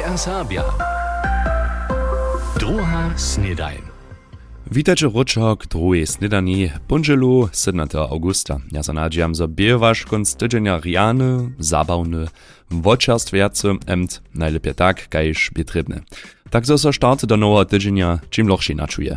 Sabia. Druga snedajn. Witajcie ruczok, drugiej snedani, pondzielu, 17 augusta. Ja se nadziejam, że biewasz konc tydzienia riany, zabawny, wočerstwiacy, najlepiej tak, kajż bietredny. Tak so starty do nowego tydzienia, czym lochszy naczuje.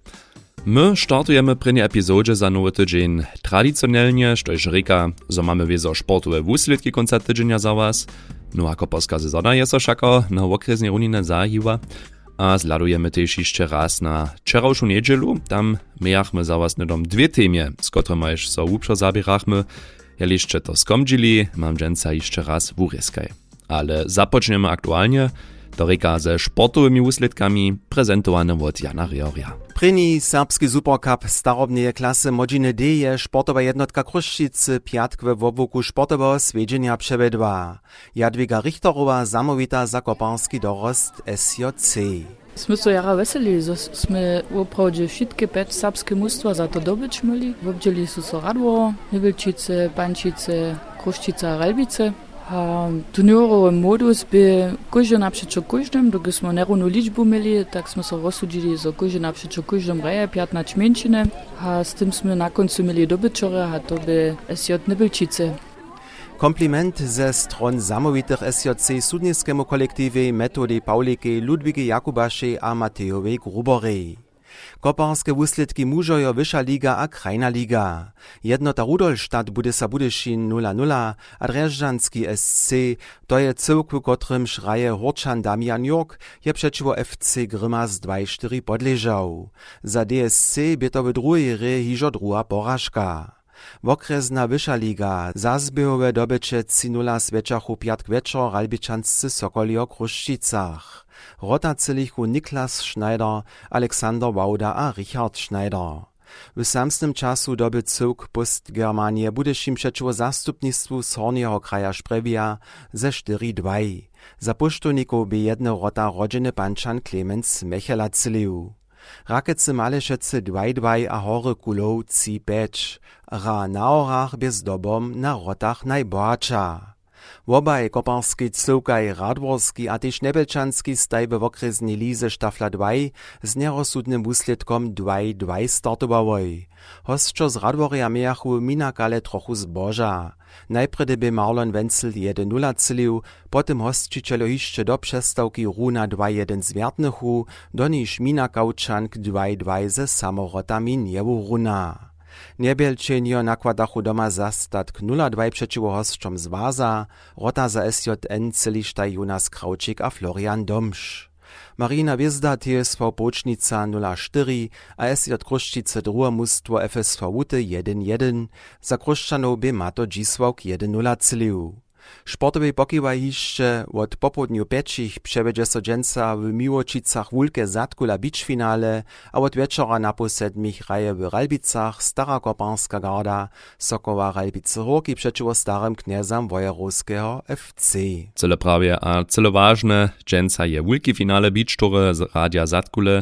My startujemy prynje epizodzie za nowy tydzień tradycjonalnie, štož reka, że mamy wiezo sportowe wusledki konca tydzienia za was. No a koposka sezona jest oszako na okresnie runine zahiwa. A zladujemy też jeszcze raz na wczorajszą niedzielu. Tam mieliśmy za was nedom dwie temie, z którymi już so uprzo zabierachmy. Ja jeszcze to skomdzili, mam dżęca jeszcze raz w uryskaj. Ale zapoczniemy aktualnie. To reka ze sportowymi wusledkami prezentowane od Jana Rioria. Prynji serbski Supercup starobnej klasy Modziny D je sportowa jednotka Kruščice piatk we wobłuku sportowego swiedzenia przewiedła. Jadwiga Richterowa zamówita za koparski dorost SJC. Sme so jara veseli, że sme woprawdzie wszystkie 5 serbskie mustwa za to dobyć mieli. Wobdzieli su so Radwo, Niewilčice, Pančice, Kruščica, Relbice. A turnierowy modus by każdy naprzeciw każdym, doki smo nerunu liczbu mieli, tak smo so rozsudzili, że każdy naprzeciw każdym reje 15 mięciny, a z tym sme na końcu mieli dobyčore, a to by SJ Niewilčice. Kompliment ze stron zamówitych SJC sudniskiemu kolektywie Metody Pauliki, Ludwigi Jakubaszy a Matejowej Gruborej. Koparskie wusledki mužojo Wyższa Liga a Krajna Liga. Jednota Rudolstadt Budysa-Budyšin 0-0, a Drježdżanski SC, to je cyłku, kotrym szraje Horčan Damian Jork, je przeciwo FC Grymas 2-4 podleżał. Za DSC by to w drugiej re hižo druga porażka. Okresna Wyższa Liga, zazbiehowe dobycze 3-0 sweczachu piatk wieczor Ralbičanscy Sokoli o Kruščicach. Rotacylichu Niklas Schneider, Alexander Wauda a Richard Schneider. W samstym czasu doby cyłk Pust Germanie Budyšim przeciwo zastupnictwu z Hornjeho kraja Šprevia ze 4-2. Za puštuników by jedno rota rodziny panczan Clemens Mechela cylił. Rakice Malešece 2-2 a Hory Kulow 3-5. Ra na orach bez dobom na rotach najbohatsza. Wobaj koparski cyłkaj Radworski a tyž Nebelčanski staj w okresnej lize Štafla 2 z nerozsudnym wusledkom 2-2 startowałoj. Hostčo z Radworia miachu minakale trochu zboża. Najpredy by Marlon Wenzel 1-0 cylił, potem hostčiteľo jeszcze do przestawki Runa 2-1 z Wiertnychu, do niż Minakaučank 2-2 ze samorotami niewu Runa. Niebielčenio nakładachu doma zastatk 0-2 przeciwo hostčom z Waza, rota za SJN cylištaj Jonas Kraučik a Florian Domš. Marina Wiezda TSV Pocznica 0-4, a SJ Kruščice drugie mustwo FSV Łuty 1-1, za Kruščanov by Mato Dzisławk 1-0 cylił. Sportowej pokiwaj jeszcze od popodniu peczich przewiedzie so dżęca w Miłočicach wulke zatkula beach finale, a od wieczora na posedmich raje w Ralbicach Stara Koparska Garda, Sokowa Ralbice Horki przeciwo starym kniezam Wojerowskiego FC. Cele prawie a cele ważne, dżęca je wulki finale beach tory z Radia Zatkule.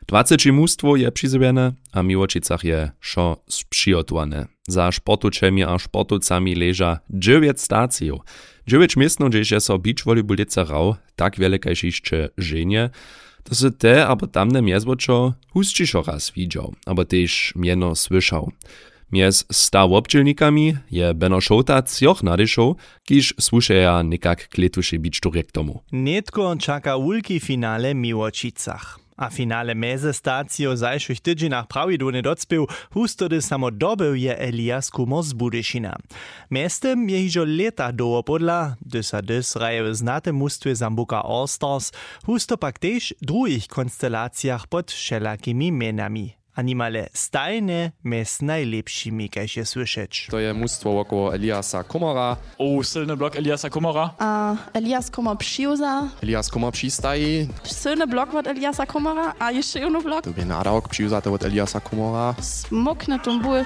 20 mustwo je przyzybione, a Miłočicach je szo sprzygotowane. Za sportučemi a sportucami leża 9 stacjów. 9 miestno, gdzieś je so beach volleyballice rał, tak wiele kajż jeszcze żenie. To se te abo tamne miezwoczo husčišo raz widział, abo też mieno słyszał. Miez 100 obdzielnikami je Benno Šouta cjoch nadyšow, kiž słušeja nikak kletuše beach direkt tomu. Netko čaka wulki finale Miłočicach. A finale meze stacijo zajších tydźinach prawidłownie docpił, hustody samo dobył je Elias Kumor z Budyšina. Miestem je hižo leta dołopodla, dysa raje w znatym mustwie Zambuca All Stars, husto pak tež drugich konstelacjach pod wszelakimi menami. Animale stajne mez najlepšimi, kaj się słyszeć. To je mustwo około Eliasa Kumora. Silny blok Eliasa Kumora. Elias Kumor przyjuza. Elias Kumor przystaje. Silny blok od Eliasa Kumora, a jeszcze jeden blok. To będzie nadałk przyjuzate od Eliasa Kumora. Smokne tumbul.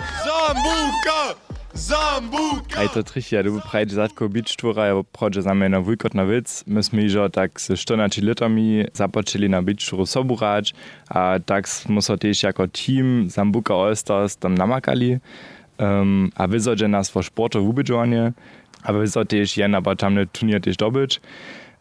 Zambuka! Aj to trichia, du prajď zatko bič tvora, ja prođe za mene vujkot na vic. My sme ižo tak s 14 litami započeli na bič tvoro soburać, a tak smo so tež jako team Zambuca All Stars tam namakali. A vyzodže nas vo športo vubidžovanie, a vyzod tež jen, aber tamne turnier tež dobyć.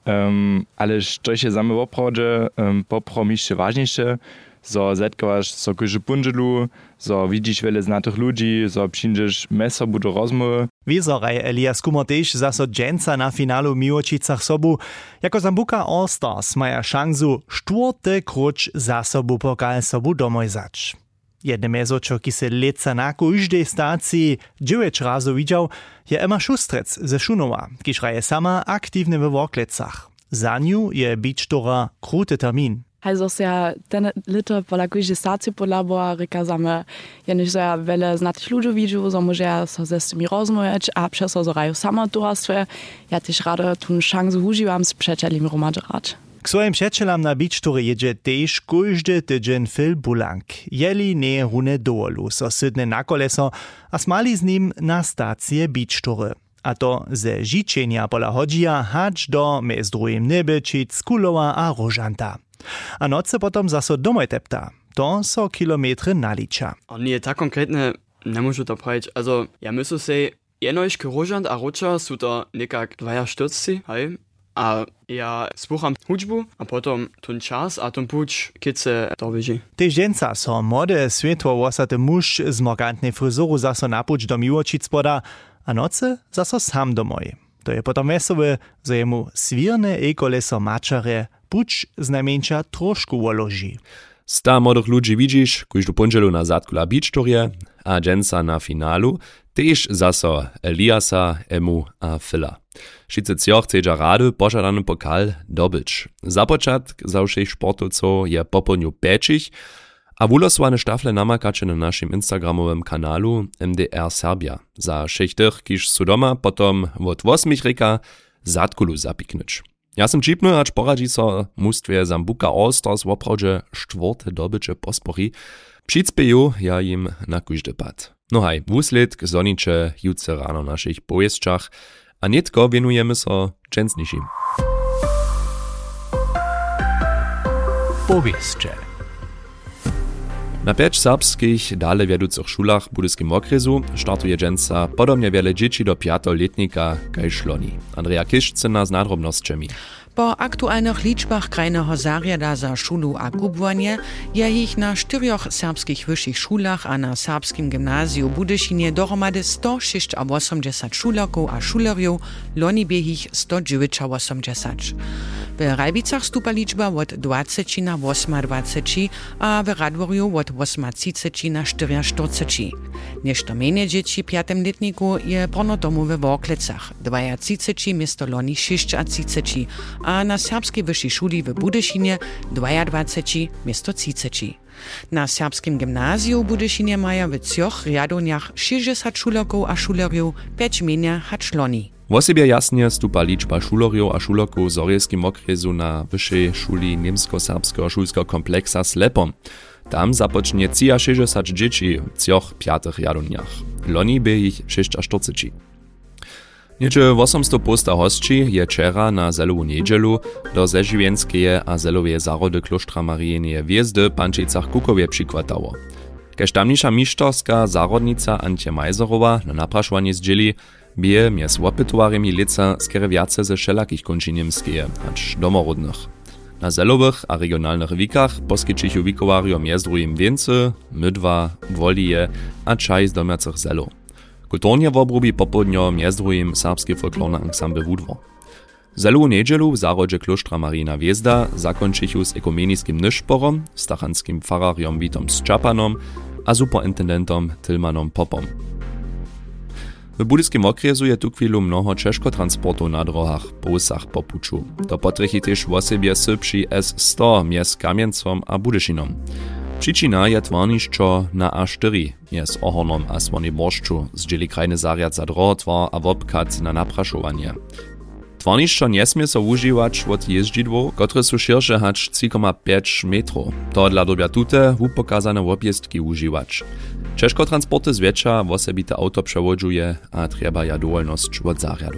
ale to się same oprawdzie popromiście ważniejsze, so zetkowasz so kuży punżelu, so widzisz wiele znatych ludzi, so przyjdziesz meso budu rozmowy. Wizoraj Elias Kummer też zaso dżęca na finalu Miłočicach sobu, jako Zambuca All Stars maja szansu czwarty krucz za sobu pokal sobu domojzać. Jedne meso, čo ki se leca na každej stacji 9 razu widział, je Emma Szustrec ze Szunowa, kiż raje sama aktywne we Worklecach. Za nią je bičtora kruty termin. Also ja ten liter pola każdej stacji podlabo reka same ja nicht so ja wele znatych ludzi widział, so może ja so ze tymi rozmawiać, a przez so raju sama towarstwie, ja też rada tun szansu używam z przyjacielami romadżerać. K svojim přečelam na bičtore jedzie tež každý tydzień Phil Bulank. Jeli ne rune doolu, so sydne na koleso a smali z nim na stację bičtore. A to ze życzenia pola hodzija hacz do mez drugim Nebečic, Kulowa a Rožanta. A noce potom zaso domoj tepta. To so kilometry nalicza. O nie, tak konkretne nie możu to powiedzieć. Also, ja myślę sobie, jenoś k Rožant a Roča są to nekak 2 hej? A ja słucham hudźbu, a potom ten czas, a ten puć, kiedy se to wyjdzie. Tež dženca so młode, svetlo-wosate muž z markantnej fryzuru zaso napuć do Miłočic poda, a noce zaso sam domoj. To je potom wesoły, że jemu swirne e-koleso maczare puć znajmniejsza troszkę ułoży. Sta młodych ludzi widzisz, każdą punżelu na zadku la bičtorje, a dżęca na finalu, tež zaso Eliasa, Emu a Phila. Wszyscy chcedza rady pożadany pokal dobyć. Za początek za všech sportowców je popolniu pečich, a wuloswane sztafle namakacie na naszym instagramowym kanalu MDR Serbia. Za všech tych, kiż su doma, potom od 8 reka zadkulu zapiknąć. Ja sam čipnul, ač poradzi so mustwie Zambuca All Stars woprawdźe czwarte dobycze pospori. Přicpeju ja im na każdy pad. No haj, wusledk zonicze jutce rano naszych pojezdczach, a netko wienujemy so dżęsnišim. Powieszcze. Na 5 serbskich dale wieducych szulach w budyskim okresu startuje dżęca podobnie wiele dzieci do 5-letnika kaj šloni. Andrea Kiszczyna z nadrobnosćemi. Po aktualnych liczbach krajnego zariada za szulu a kubwanie je ich na 4 serbskich wyższych szulach a na serbskim gimnazju w Budyszynie dohromady 186 szulaków a szulerjów, loni bie ich 189. W Rajbicach stupa liczba od 20 na 28, a w Radworju od 38 na 44. Nešto mniej dzieci w 5-letniku je porno domu w Worklecach, 32 miesto loni 36, a na serbskiej wyższej szuli w Budyszynie 22 miesto 30. Na serbskim gimnazju w Budyszynie mają w 3 riadoniach 60 šulerków a szulerjów, 5 mniej hacz loni. Wosebje jasnie stupa liczba šulerjów a szulerków w Zorjewskim okresu na wyższej szuli niemsko-serbskiego szulskiego kompleksa Slepom. Tam zapocznie 60 dzieci w 3 5 riadoniach. Loni by ich 46. Niecze 800 posta hostči je wczera na Zelowu niedzielu do Zežiwienskeje a Zelowej zarody kloštra Marijineje Hviezdy Pančicach Kukowie przykładało. Kaž tamniejsza mištorska zarodnica Antje Majzerowa na napraszwanie zdzieli, bije mjez opytowarjemi lica skere wiace ze wszelakich končin niemskeje, acz domorodnych. Na zelowych a regionalnych wikach poskyčichu wikowarjom mjez drugim więce, mydwa, wolije a czaj z domiacych zelów. Kulturnie w obrobi popodnio mjez drugim serbski folklorny ensemble Wudwo. Zelowu niedzielu w zarodzie kloštra Marijina Hviezda zakończychu z ekumeniskim nyszporom, stachanskim fararjom Witom Szczapanom a superintendentom Tilmanom Popom. W budyskim okresu je tu chwilu mnoho češko-transportów na drogach, busach po puču. To potrechi też wosebje sypši S100 mjez Kamiencom a Budyszynom. Przyczyna je twarnišćo na A4 mjez Ohornom a Svoniboršću, zdzieli krajny zariad za drogotwar a wobkat na napraszowanie. Twarnišćo nie smie so używać od jeździdłów, które są szersze hacz 3,5 metrów. To dla dobia tute upokazane objezdki używać. Češko-transporty zwiecza wosebite auto przewodzuje, a trzeba ja dowolność od zariadu.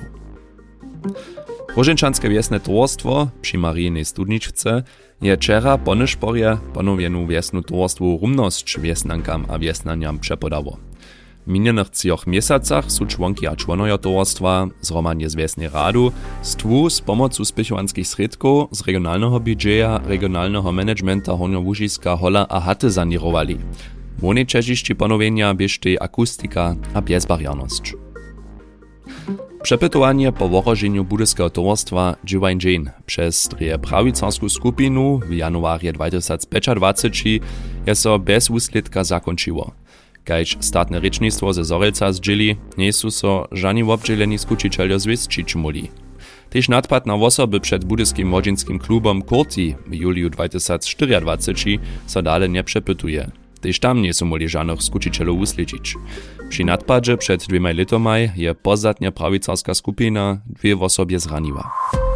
Roženčanske wiesne towarstwo przy Marijinej Studničce je wczera po nyszporje ponowienu wiesnu towarstwu rumnosć wiesnankam a wiesnaniam przepodało. W minionych 3 miesacach su członki a członojo towarstwa zhromadnie z Wiesnej Radu stwu z pomocą spěchowanskich sredków z regionalnego budżeja, regionalnego managementa Hornjo-Łužiska hola a haty sanirowali. Wone čežišći ponowienia biešte akustika a bezbariernosť. Przepytowanie po wochorzeniu budyskiego towarstwa Dziwań Dzień przez prawicarską skupinu w januarie 2025 je so bez wusledka zakończyło. Kajż statne rečnictwo ze Zorelca zdźěli, nie su so żani wobdźěleni skučiteljo zwěsćić muli. Tež nadpad na osoby przed budyskim młodzieńskim klubom Kurti w juliu 2024 so dale nie przepytuje. Tež tam nie su moli żanych skučitelów usledzić. Przy nadpadzie przed 2 letami je pozadnia prawicarska skupina 2 osobie zraniła.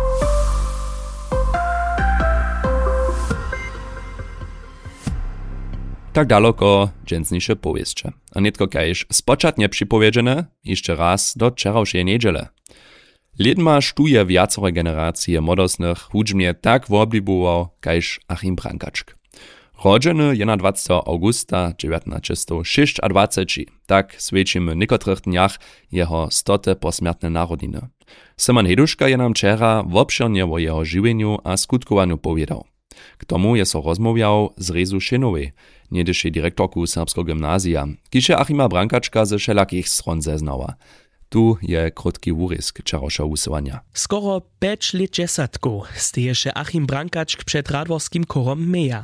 Tak daleko dżęsniejsze powieście. A nietko kajż spoczatnie przypowiedziane, jeszcze raz do wczorajszej niedziele. Ledma štuje viacore generacje młodostnych hudźbnie tak woblibował kajż Achim Brankaczk. Rodzeny 21 augusta 1926, tak svědčimy w niekotrych dniach jeho 100. posmrtne narodiny. Simon Heduška je nam wczera wobširnie o jeho žiwieniu a skutkowaniu powiedział. K tomu je so rozmawiał z Rezu Šenowej, niedyšej direktorku serbskiego gymnazja, kiž je Achima Brankaczka ze wszelakich stron zeznała. Tu je krótki wurys wczorajszego głosowania. Skoro 5 lat dziesiątku steje Achim Brankaczk przed radworskim korom meja.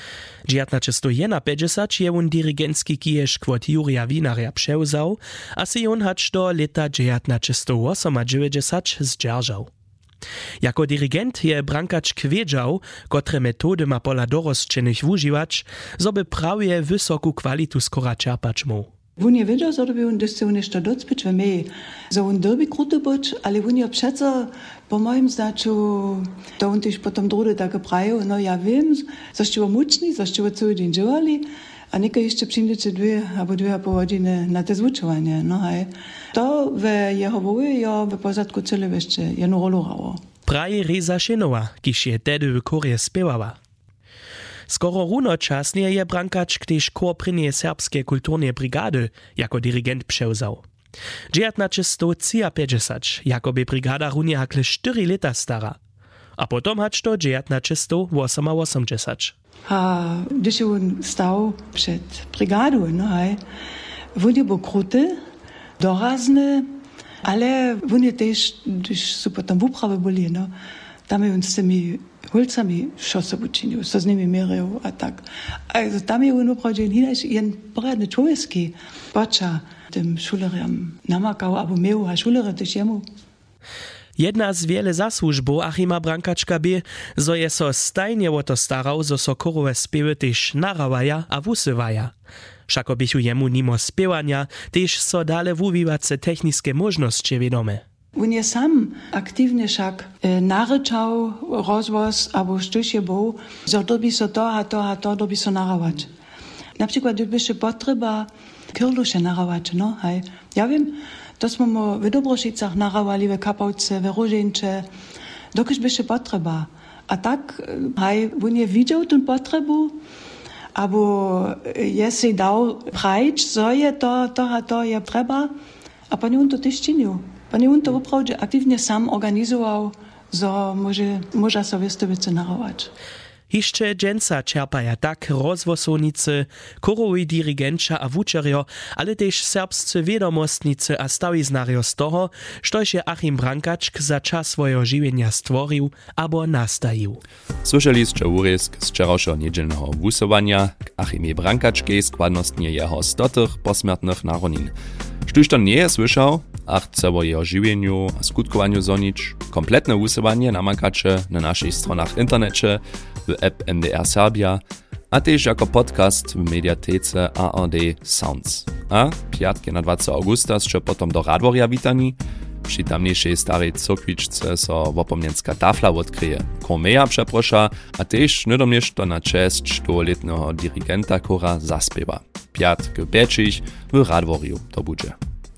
1950 je on dirigencki kijesz kwot Jurija Winarja przewzał, a si on hacz do leta 1998 zdzierżał. Jako dirigent je Brankaczk wiedział, kotre metody ma pola dorosčenych wużywać, zoby prawie wysoką kwalitu skora czerpać mu. On je wiedział, że by on dostał nešto docpić w mej. Że on derby kruty być, ale on je przece, po moim zdaczu, to on też potem drugie takie prają, no ja wiem, zaście muczni, zaście cały dzień działali, a nieka jeszcze przyjdziecie 2 albo 2,5 godziny na te zvučovanie. No hej, to w jeho woły, ja w pozadku cele jeszcze jedną rolę grało. Praje Reza Šenova, kiž je tedy w korje spěwała. Skoro runočasnie je Brankaczk też kor prynie serbskie kulturnie brigady jako dirigent przewzał. 1953 jako by brigada runie hakle 4 lata stara, a potom hacz to 1988. A gdyż on stał przed brygadą, no hej, on je był kruty, dorazny, ale on je też, gdyż su potom w uprawie byli, no, tam je on z tymi holcami šose učinil, so z nimi meril, a tak. Also tam je on opravdu jen poradny człowiecki poča tym šulerjam namakał, abo meł, a šulerje też jemu. Jedna z wiele zasłużbów Achima Brankaczka by, zo je so stajnie o to starał, zo so korowe spiewy też narawaja a wusywaja. Všako bychu jemu nimo spiewania, też so dale wuwiwace techniskie możności wiadome. On je sam aktywnie však naryczał rozwoz, albo sztuś je był, że dobi so to, dobi so narawać. Na przykład, gdyby się potrzeba kyrlusze narawać, no hej. Ja wiem, to smo mu w Dobrošicach narawali, w Kapałce, w Różeńcze, dokiż by się potrzeba. A tak, hej, on je widział tę potrzebę, albo je si dał prajć, co je to je trzeba, a pani on to też czynił. Pani on to opravdu aktywnie sam organizował, że może sobie z tym narawać. Jeszcze dżęca czerpaja tak rozwosownicy, korowi dirigenča a wučerjo, ale też serbscy wiedomostnicy a stawiznarjo z toho, štož je Achim Brankaczk za czas swojego żywienia stworzył albo nastajił. Słyszeliście urysk z wczorajszego niedzielnego głosowania k Achimie Brankaczkiej składnostnie jeho 100 posmrtnych narodnin. Štuž to nie je słyszał, a chce o jeho żywieniu a skutkowaniu zonić, kompletne głosowanie namakacie na naszych stronach internecie, w app MDR Serbia, a też jako podcast w mediatece ARD Sounds. A piatki na 20 augusta jeszcze potom do Radworja witani, przy tamniejszej starej cokwiczce so wopomnienska tafla odkryje. Komeja przeprosza, a też niedomierz to na cześć 100-letnego dirigenta kora zaspiewa. Piatk Bečich w Radworju to bude.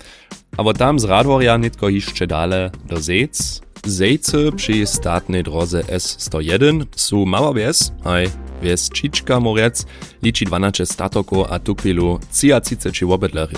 A tam z Radworja nitko jeszcze dale do Zejc. Zejce przy statnej drodze S101 su mała wies, haj, wies Čička Morec, liczy 12 statoko a tu chwilu 33 obydlerju.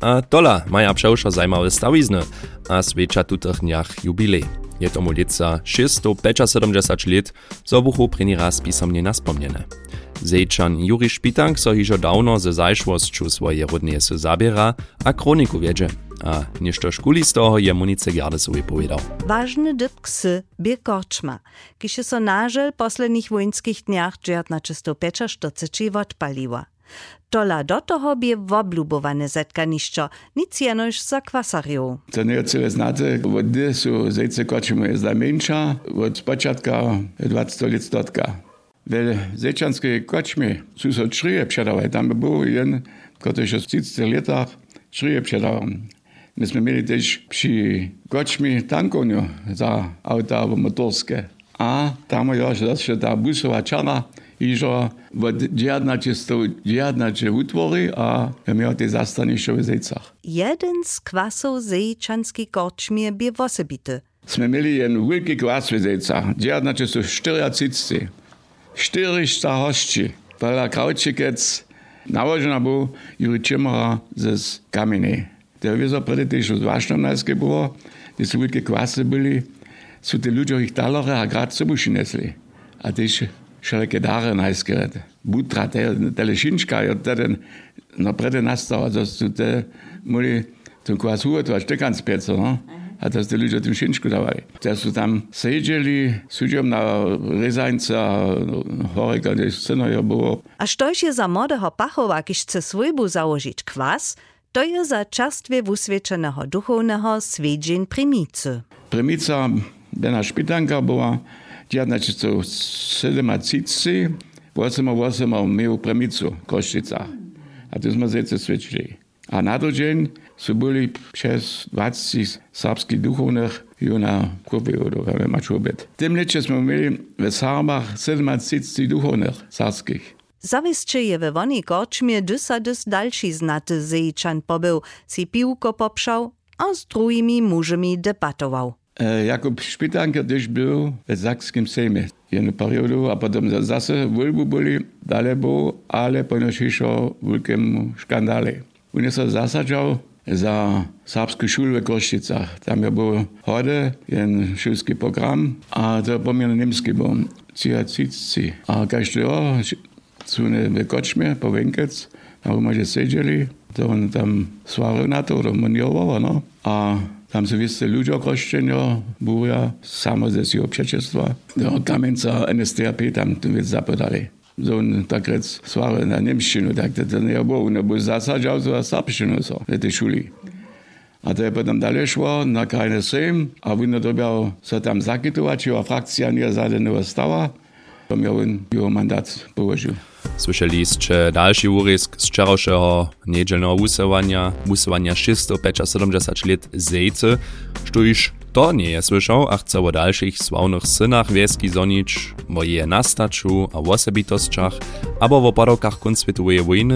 a dola maja przewszo zajmały stawizny, a swecza tutych dniach jubilej. Je tomu lica 675 lat, zo buchu prini raz pisomnie naspomniene. Zejčan Juri Špitank so hižo dawno ze zajšłosću swoje rodneje se zabiera a kroniku wiedzie. A ništo škuli z toho je Monice Gerdesowi powiedział. Ważny dyb ksy bie korczma, kiszy so nażel poslednich wojenskich dniach 1945 odpaliła. Tola do toho bie woblubowane zetkanišćo, nic jenož za kwasariu. To nie cele znate, wody są zejce korczmy jest mniejsza, od początka 20 lat stotka. W zejczanskiej korczmie są so szryje przedawać, tam był jeden, który już w 30 latach szryje przedawał. Myśmy mieli też przy korczmie tankownię za auta motorskie. A tam jeszcze ta busowa czarna i że od 19 utwory, a miał te zastanie jeszcze w Zejcach. Jeden z kwasów zejczanskiej korczmie bie wosebity. Sme mieli jeden wielki kwas w Zejcach, 1934. 400 hości. Pala Krautčikec nałożona był Juri Čimera ze Kaminej. Telewizor predy też już zwłaszcza najskie było, gdzie są wielkie kwasy byli, są te ludzie ich talere a grad sobie przynesli. A też wszelkie dary najskie. Butra, teleszynczka, ten na predy nastała, to są te mogli ten kwas ugotować, to ganz pieco, no? A to te ludzie tym szynczku dawali. To są tam siedzieli, sudziom na rezańca, horika, gdzieś synoje było. A štož je za młodego pachowa, kiž chce swojbu założyć kwas, to je za czerstwie uswieczonego duchownego swiedzień primicy. Primica Bena Špitanka była 1937, 88 miał primicu w Koszczycach. A to jsme zejce svědčili. A na to dzień są byli przez 20 serbskich duchownych na kupie, oder mač oběd. V tym lecie jsme mieli w Sarbach 37 duchownych serbskich. Zawisće je we woni korčmie dys další znaty zejčan pobył, si piłko popšał, a z drugimi mužemi debatował. Jakub Špitanka też był w Sakskim Sejmie jedną periodu, a potem zase volby byli, dalej był, ale ponoć jeszcze wielkim skandale. On jest zasadzał za serbską szulę w Koszczycach. Tam był hode, jeden szulski program, a to pomiędzy niemski był. Ciacici. A każdy rok są w koczmie, po Wękiec, na umarze siedzieli, to on tam swarł na to, to maniował, no. A tam są wszyscy ludzie okroszczenia, buja, samo ze swojego przeczestwa. Do Kamieńca NSDAP tam tu więc zapytali. So on tak rec swarł na niemszczynu, tak to nie było. On był zasadzał za serbszczynu w tej szuli. A to je potem dalej szło na krajny Sejm, a on dobiał się tam zakitować, jego frakcja nie zadanęła stała, to miał on jego mandat położył. Słyszeliście dalszy urysk z wczorajszego niedzielnego głosowania 675 lat zejcy, što już to nie je słyszał, a chce o dalszych sławnych synach wieski zonić, o je nastaczu a osobitosťach, abo o padokach konc światowej wojny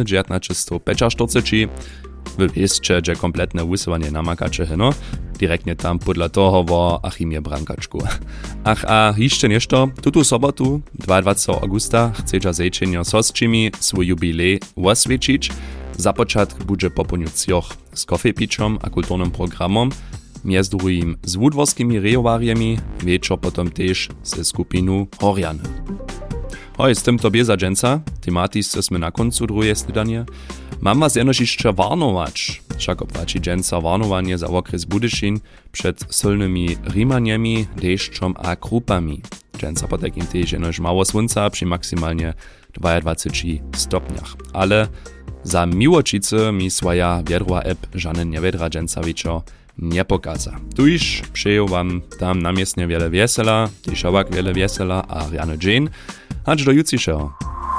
1945. Wy wiecie, że kompletne głosowanie namakacie hino, direktnie tam podle toho o Achimie Brankaczku. Ach, a jeszcze nieszto, tutu sobotu, 22 augusta, chcecie zejczenia z hostczymi swój jubilej oswiecić. Započatk będzie po poniucjoch z kofepiczom a kulturnym programom, między drugim z wódworskimi rejowariami, wieczor potom też ze skupinu Horiany. Hoj, z tym tobie za dżęca, tematisce sme na koncu drugie stydanie. Mam was jenoż jeszcze warnować, však obwaci dżęca warnowanie za okres Budyšin przed solnymi rimaniami, deszczom a krupami. Dżęca po takim też jenoż mało słońca przy maksymalnie 22 stopniach. Ale za miłočice mi swoja wiedrła app żadne niewiedra dżęca wieczor nie pokaza. Tuż przyjął wam tam namiestnie wiele wiesela, tyszowak wiele wiesela a Rianne Jane. Aż do jutrzejszego.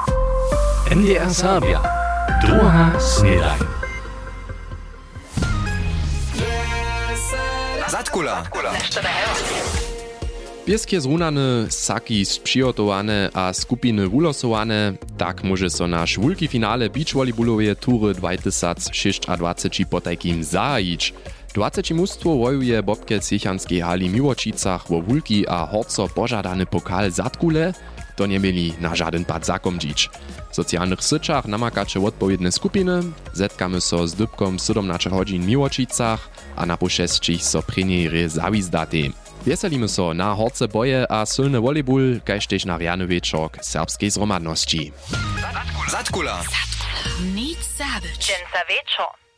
NDR Sabia. Druga snedaj. Zatkula. Pieskie zrunane, saki sprzygotowane a skupiny ulosowane, tak może so nasz wielki finale beachvolleyballowej tury 2026 po takim zajić. 20 mustwo wojuje Bobke Ciechanskiej hali Miłočicach wo wulki a horco pożadany pokal Zatkule, to nie mieli na żaden pad zakomdzić. socialnych syczach namakacie odpowiedne skupiny, zetkamy so z dybkom 17 godzin Miłočicach a na pošestčich so preniere zawizdaty. Wieselimy so na horce boje a silny volleyball, kaž tež na rjany wieczork serbskiej zromadności. Zatkula. Nic zabyć. Dżęca wieczor.